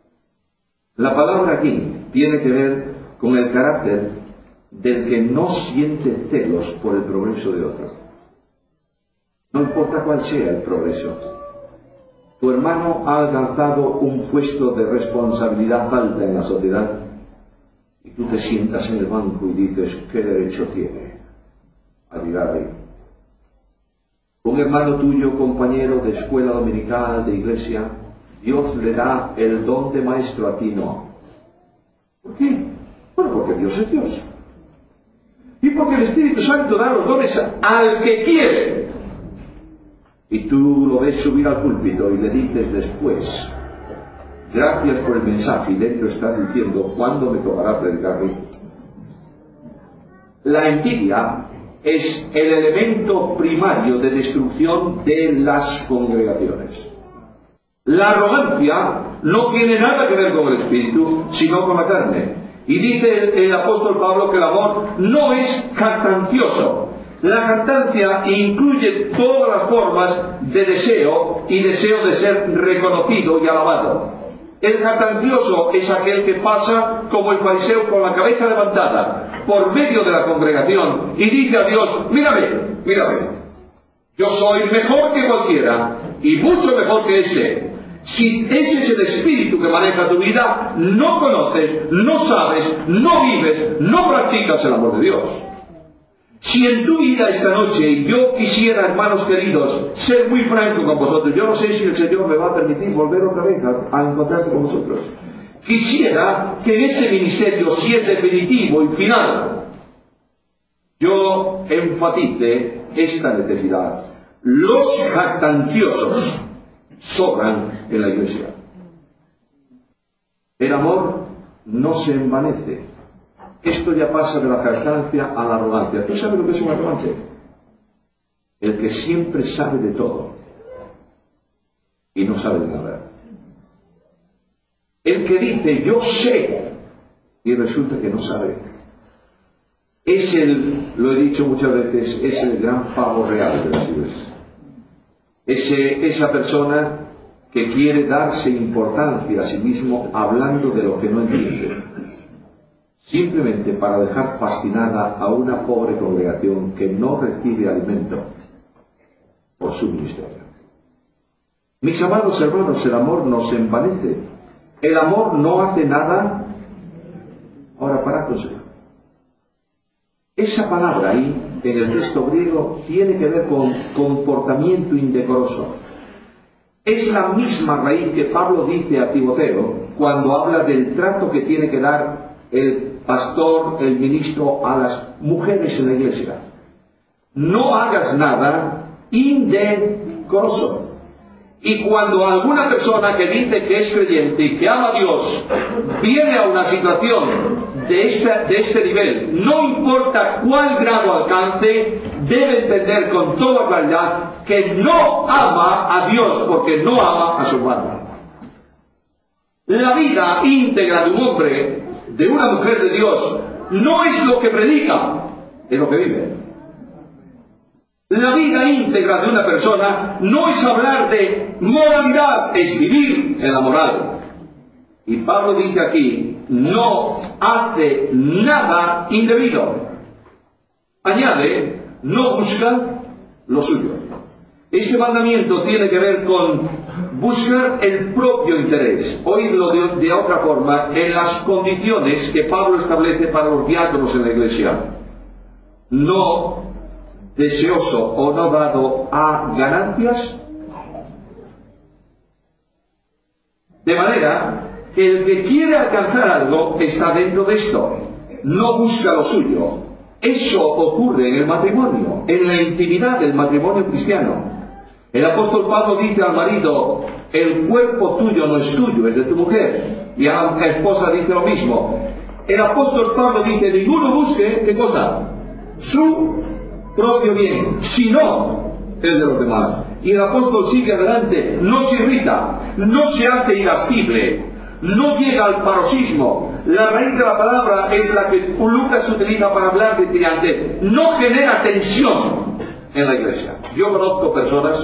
La palabra aquí tiene que ver con el carácter del que no siente celos por el progreso de otro. No importa cuál sea el progreso. Tu hermano ha alcanzado un puesto de responsabilidad alta en la sociedad y tú te sientas en el banco y dices, ¿qué derecho tiene a llegar ahí? Un hermano tuyo, compañero de escuela dominical, de iglesia, Dios le da el don de maestro, a ti no. ¿Por qué? Bueno, porque Dios es Dios. Y porque el Espíritu Santo da los dones al que quiere. Y tú lo ves subir al púlpito y le dices después, gracias por el mensaje, y dentro estás diciendo, ¿cuándo me tocará predicar? La envidia es el elemento primario de destrucción de las congregaciones. La arrogancia no tiene nada que ver con el espíritu, sino con la carne. Y dice el apóstol Pablo que el amor no es jactancioso. La jactancia incluye todas las formas de deseo y deseo de ser reconocido y alabado. El jactancioso es aquel que pasa como el fariseo con la cabeza levantada por medio de la congregación y dice a Dios, mírame, mírame, yo soy mejor que cualquiera y mucho mejor que este. Si ese es el espíritu que maneja tu vida, no conoces, no sabes, no vives, no practicas el amor de Dios. Si en tu vida esta noche, y yo quisiera, hermanos queridos, ser muy franco con vosotros, yo no sé si el Señor me va a permitir volver otra vez a encontrarme con vosotros. Quisiera que en este ministerio, si es definitivo y final, yo enfatice esta necesidad. Los jactanciosos sobran en la iglesia. El amor no se envanece. Esto ya pasa de la jactancia a la arrogancia. ¿Tú sabes lo que es un arrogante? El que siempre sabe de todo y no sabe de nada. El que dice, yo sé, y resulta que no sabe. Lo he dicho muchas veces, es el gran pavo real de las iglesias. Esa persona que quiere darse importancia a sí mismo hablando de lo que no entiende, simplemente para dejar fascinada a una pobre congregación que no recibe alimento por su ministerio. Mis amados hermanos, el amor no se envanece. El amor no hace nada. Ahora, parándose. Esa palabra ahí, en el texto griego, tiene que ver con comportamiento indecoroso. Es la misma raíz que Pablo dice a Timoteo cuando habla del trato que tiene que dar el pastor, el ministro, a las mujeres en la iglesia. No hagas nada indecoroso. Y cuando alguna persona que dice que es creyente y que ama a Dios viene a una situación de este nivel, no importa cuál grado alcance, debe entender con toda claridad que no ama a Dios porque no ama a su hermano. La vida íntegra de un hombre, de una mujer de Dios, no es lo que predica, es lo que vive. La vida íntegra de una persona no es hablar de moralidad, es vivir en la moral. Y Pablo dice aquí, no hace nada indebido. Añade, no busca lo suyo. Este mandamiento tiene que ver con buscar el propio interés. Oídlo de otra forma, en las condiciones que Pablo establece para los diáconos en la iglesia. No deseoso o no dado a ganancias, de manera que el que quiere alcanzar algo está dentro de esto, no busca lo suyo. Eso ocurre en el matrimonio, en la intimidad del matrimonio cristiano. El apóstol Pablo dice al marido, el cuerpo tuyo no es tuyo, es de tu mujer, y a la esposa dice lo mismo. El apóstol Pablo dice, ninguno busque, ¿qué cosa? Su propio bien, sino el de los demás. Y el apóstol sigue adelante, no se irrita, no se hace irascible, no llega al paroxismo. La raíz de la palabra es la que Lucas utiliza para hablar de tirantez. No genera tensión en la iglesia. Yo conozco personas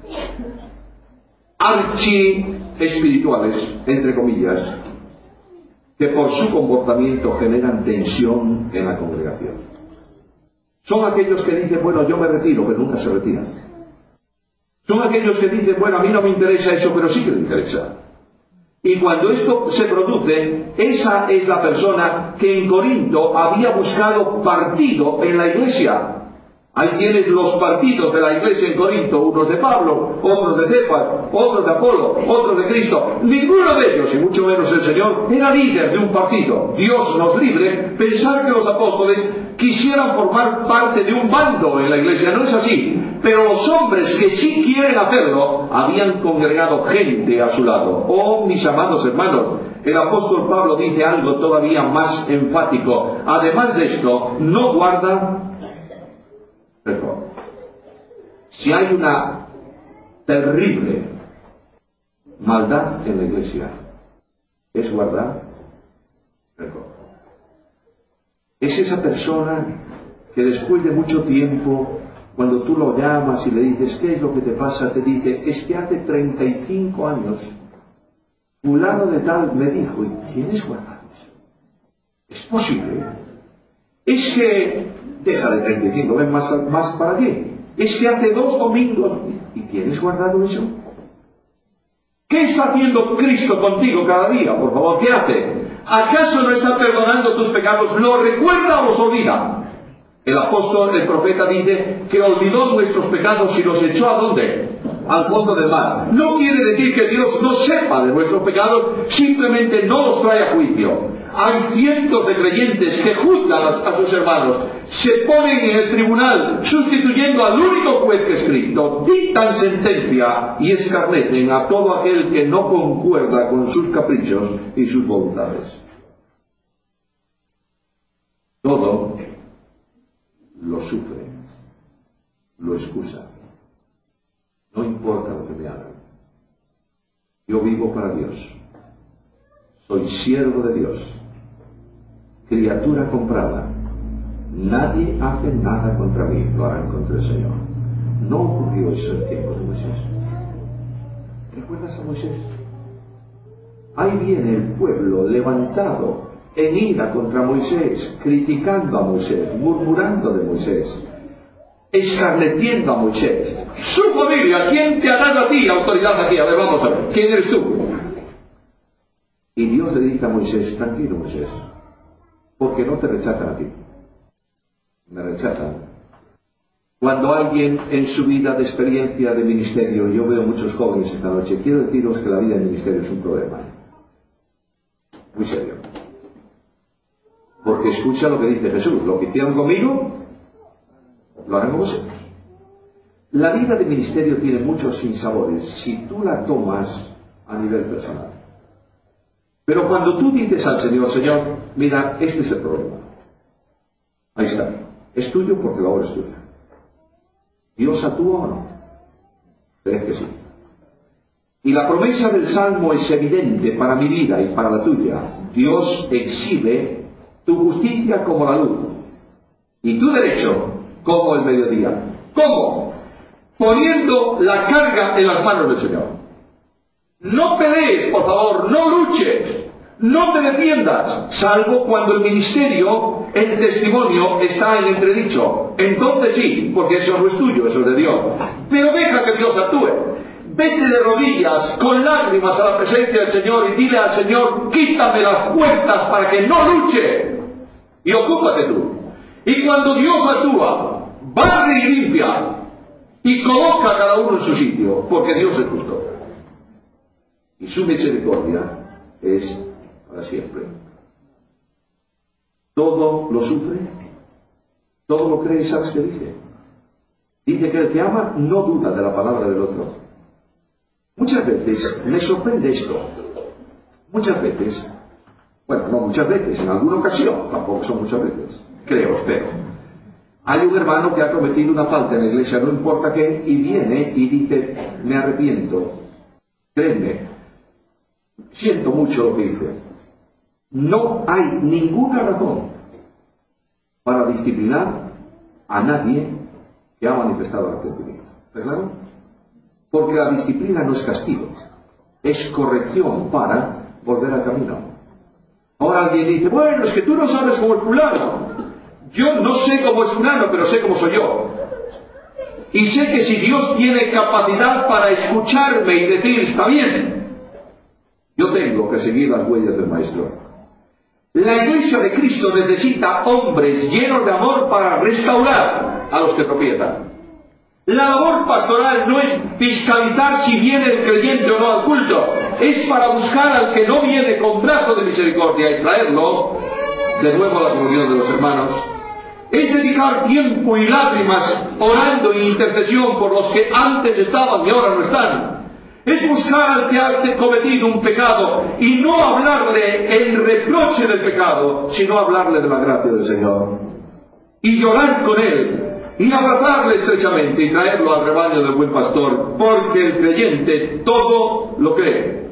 archi espirituales, entre comillas, que por su comportamiento generan tensión en la congregación. Son aquellos que dicen, bueno, yo me retiro, pero nunca se retiran. Son aquellos que dicen, bueno, a mí no me interesa eso, pero sí que le interesa. Y cuando esto se produce, esa es la persona que en Corinto había buscado partido en la iglesia. Ahí tienes los partidos de la iglesia en Corinto, unos de Pablo, otros de Cefas, otros de Apolo, otros de Cristo. Ninguno de ellos, y mucho menos el Señor, era líder de un partido. Dios nos libre pensar que los apóstoles quisieran formar parte de un bando en la iglesia. No es así. Pero los hombres que sí quieren hacerlo, habían congregado gente a su lado. Oh, mis amados hermanos, el apóstol Pablo dice algo todavía más enfático. Además de esto, no guarda rencor. Si hay una terrible maldad en la iglesia, es guardar rencor. Es esa persona que después de mucho tiempo, cuando tú lo llamas y le dices, ¿qué es lo que te pasa? Te dice, es que hace 35 años, fulano de tal me dijo, ¿y tienes guardado eso? ¿Es posible? Es que, deja de 35, ven más para ti. Es que hace 2 domingos, ¿y tienes guardado eso? ¿Qué está haciendo Cristo contigo cada día? Por favor, ¿qué hace? ¿Acaso no está perdonando tus pecados? ¿Los recuerda o los olvida? El apóstol, el profeta dice que olvidó nuestros pecados y los echó ¿a dónde? Al fondo del mar. No quiere decir que Dios no sepa de nuestros pecados, simplemente no los trae a juicio. Hay cientos de creyentes que juzgan a sus hermanos, se ponen en el tribunal sustituyendo al único juez que es Cristo, dictan sentencia y escarnecen a todo aquel que no concuerda con sus caprichos y sus voluntades. Todo lo sufre, lo excusa. No importa lo que me hagan. Yo vivo para Dios. Soy siervo de Dios. Criatura comprada. Nadie hace nada contra mí, lo harán contra el Señor. No ocurrió eso en el tiempo de Moisés. ¿Recuerdas a Moisés? Ahí viene el pueblo levantado en ira contra Moisés, criticando a Moisés, murmurando de Moisés, escarneciendo a Moisés. Su familia, ¿quién te ha dado a ti autoridad aquí? A ver, vamos a ver, ¿quién eres tú? Y Dios le dice a Moisés, tranquilo Moisés, porque no te rechazan a ti, me rechazan. Cuando alguien en su vida de experiencia de ministerio, yo veo muchos jóvenes esta noche, quiero deciros que la vida en ministerio es un problema, muy serio. Porque escucha lo que dice Jesús, lo que hicieron conmigo, lo harán con vosotros. La vida de ministerio tiene muchos sinsabores si tú la tomas a nivel personal. Pero cuando tú dices al Señor, Señor, mira, este es el problema. Ahí está. Es tuyo porque la obra es tuya. ¿Dios actúa o no? ¿Crees que sí? Y la promesa del Salmo es evidente para mi vida y para la tuya. Dios exhibe tu justicia como la luz y tu derecho como el mediodía. ¿Cómo? Poniendo la carga en las manos del Señor. No pelees, por favor, no luches, no te defiendas, salvo cuando el ministerio, el testimonio está en entredicho. Entonces sí, porque eso no es tuyo, eso es de Dios. Pero deja que Dios actúe. Vete de rodillas, con lágrimas a la presencia del Señor y dile al Señor, quítame las puertas para que no luche. Y ocúpate tú. Y cuando Dios actúa, barre y limpia y coloca a cada uno en su sitio, porque Dios es justo. Y su misericordia es para siempre. Todo lo sufre, todo lo cree. ¿Sabes qué dice? Dice que el que ama no duda de la palabra del otro. Muchas veces me sorprende esto. Muchas veces, bueno, no muchas veces, en alguna ocasión, tampoco son muchas veces, creo, espero. Hay un hermano que ha cometido una falta en la iglesia, no importa qué, y viene y dice, me arrepiento, créeme, siento mucho lo que hice. No hay ninguna razón para disciplinar a nadie que ha manifestado arrepentimiento. ¿Está claro? Porque la disciplina no es castigo, es corrección para volver al camino. Ahora alguien dice, bueno, es que tú no sabes cómo es fulano. Yo no sé cómo es fulano, pero sé cómo soy yo. Y sé que si Dios tiene capacidad para escucharme y decir, está bien, yo tengo que seguir las huellas del Maestro. La Iglesia de Cristo necesita hombres llenos de amor para restaurar a los que tropiezan. La labor pastoral no es fiscalizar si viene el creyente o no al culto, es para buscar al que no viene con brazo de misericordia y traerlo de nuevo a la comunión de los hermanos. Es dedicar tiempo y lágrimas orando en intercesión por los que antes estaban y ahora no están. Es buscar al que ha cometido un pecado y no hablarle en reproche del pecado, sino hablarle de la gracia del Señor. Y llorar con él, y abrazarle estrechamente y traerlo al rebaño del buen pastor, porque el creyente todo lo cree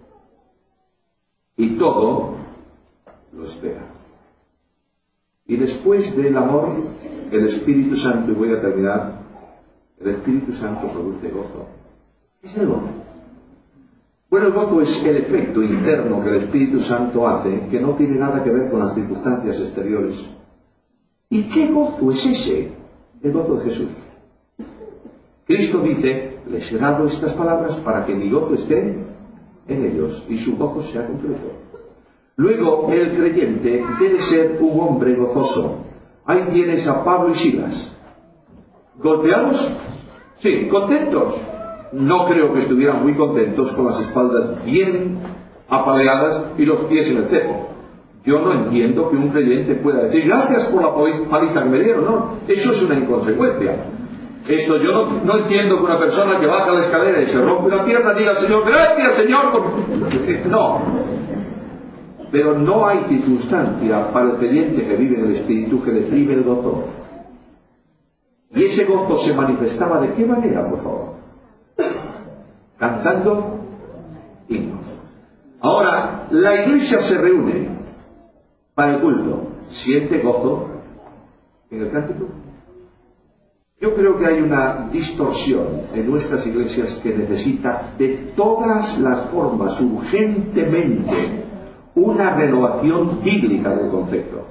y todo lo espera. Y después del amor, el Espíritu Santo, y voy a terminar, el Espíritu Santo produce gozo. ¿Qué es el gozo? Bueno, el gozo es el efecto interno que el Espíritu Santo hace, que no tiene nada que ver con las circunstancias exteriores. ¿Y qué gozo es ese? El gozo de Jesús. Cristo dice, les he dado estas palabras para que mi gozo esté en ellos y su gozo sea completo. Luego, el creyente debe ser un hombre gozoso. Ahí tienes a Pablo y Silas. ¿Golpeados? Sí. ¿Contentos? No creo que estuvieran muy contentos con las espaldas bien apaleadas y los pies en el cepo. Yo no entiendo que un creyente pueda decir, gracias por la paliza que me dieron. No, eso es una inconsecuencia. Esto yo no entiendo que una persona que baja la escalera y se rompe la pierna diga, Señor, gracias, Señor. No. Pero no hay circunstancia para el creyente que vive en el Espíritu que le prive el gozo. Y ese gozo se manifestaba ¿de qué manera, por favor? Cantando himnos. Ahora, la iglesia se reúne para el culto. ¿Siente gozo en el cántico? Yo creo que hay una distorsión en nuestras iglesias que necesita de todas las formas urgentemente una renovación bíblica del concepto.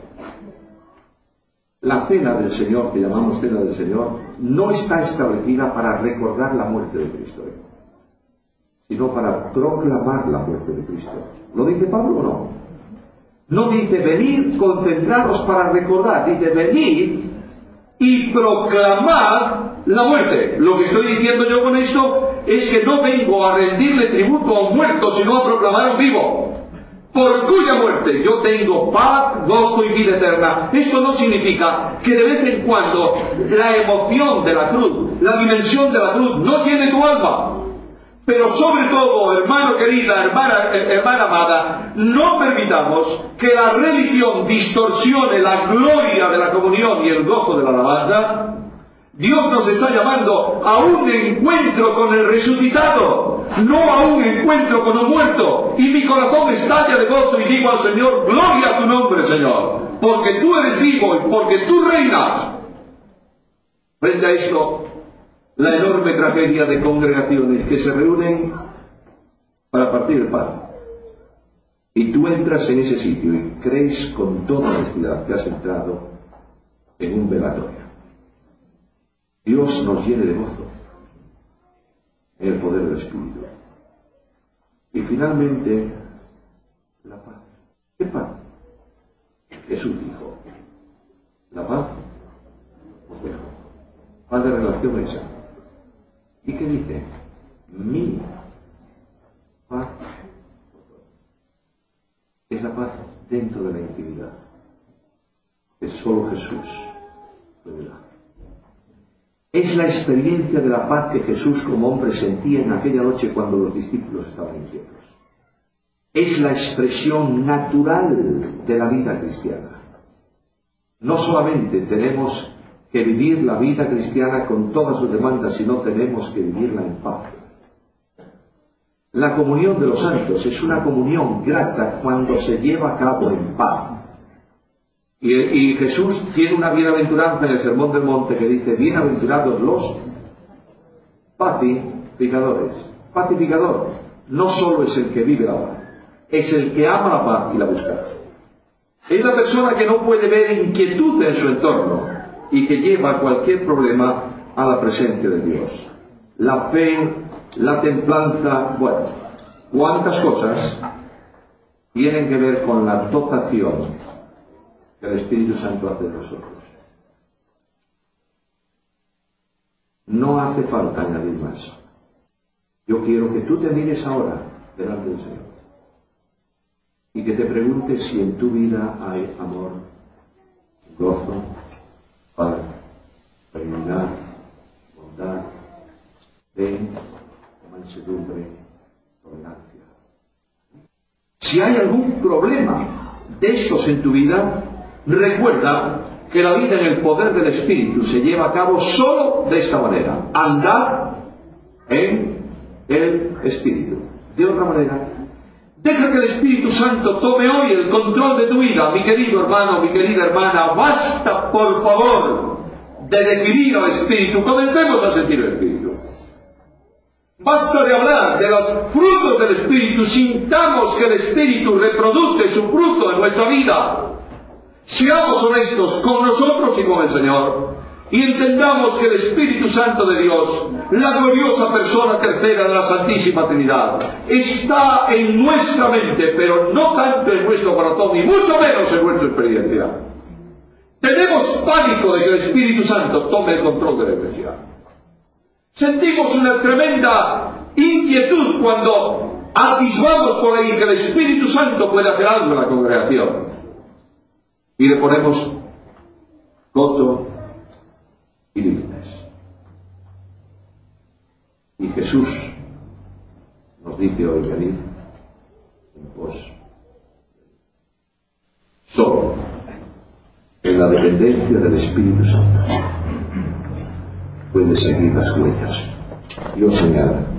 La cena del Señor, que llamamos cena del Señor, no está establecida para recordar la muerte de Cristo, sino para proclamar la muerte de Cristo. ¿Lo dice Pablo o no? No dice venid, concentraros para recordar, dice venid y proclamar la muerte. Lo que estoy diciendo yo con esto es que no vengo a rendirle tributo a un muerto, sino a proclamar a un vivo. por cuya muerte yo tengo paz, gozo y vida eterna. Esto no significa que de vez en cuando la emoción de la cruz, la dimensión de la cruz no llene tu alma. Pero sobre todo, hermano querida, hermana amada, no permitamos que la religión distorsione la gloria de la comunión y el gozo de la alabanza. Dios nos está llamando a un encuentro con el resucitado, no a un encuentro con un muerto. Y mi corazón estalla de gozo y digo al Señor, gloria a tu nombre, Señor, porque tú eres vivo y porque tú reinas. Frente a esto, la enorme tragedia de congregaciones que se reúnen para partir el pan. Y tú entras en ese sitio y crees con toda honestidad que has entrado en un velatorio. Dios nos llene de gozo en el poder del Espíritu. Y finalmente, la paz. ¿Qué paz? Jesús dijo, la paz os dejo. Paz de relación esa. ¿Y qué dice? Mi paz es la paz dentro de la intimidad, que solo Jesús puede dar. Es la experiencia de la paz que Jesús como hombre sentía en aquella noche cuando los discípulos estaban inquietos. Es la expresión natural de la vida cristiana. No solamente tenemos que vivir la vida cristiana con todas sus demandas, sino tenemos que vivirla en paz. La comunión de los santos es una comunión grata cuando se lleva a cabo en paz. Y Jesús tiene una bienaventuranza en el Sermón del Monte que dice, bienaventurados los pacificadores. Pacificador no solo es el que vive la paz, es el que ama la paz y la busca. Es la persona que no puede ver inquietud en su entorno y que lleva cualquier problema a la presencia de Dios. La fe, la templanza, bueno, cuántas cosas tienen que ver con la dotación que el Espíritu Santo hace de nosotros. No hace falta añadir más. Yo quiero que tú te mires ahora delante del Señor y que te preguntes si en tu vida hay amor, gozo, paz, benignidad, bondad, fe, mansedumbre, tolerancia. Si hay algún problema de estos en tu vida, recuerda que la vida en el poder del Espíritu se lleva a cabo solo de esta manera. Andad en el Espíritu. De otra manera, deja que el Espíritu Santo tome hoy el control de tu vida. Mi querido hermano, mi querida hermana, basta por favor de definir al Espíritu. Comencemos a sentir el Espíritu. Basta de hablar de los frutos del Espíritu. Sintamos que el Espíritu reproduce su fruto en nuestra vida. Seamos honestos con nosotros y con el Señor y entendamos que el Espíritu Santo de Dios, la gloriosa persona tercera de la Santísima Trinidad, está en nuestra mente, pero no tanto en nuestro corazón y mucho menos en nuestra experiencia. Tenemos pánico de que el Espíritu Santo tome el control de la Iglesia. Sentimos una tremenda inquietud cuando atisbamos por ahí que el Espíritu Santo puede hacer algo en la congregación. Y le ponemos coto y límites. Y Jesús nos dice hoy, venid en pos. Solo en la dependencia del Espíritu Santo puede seguir las huellas. Dios añada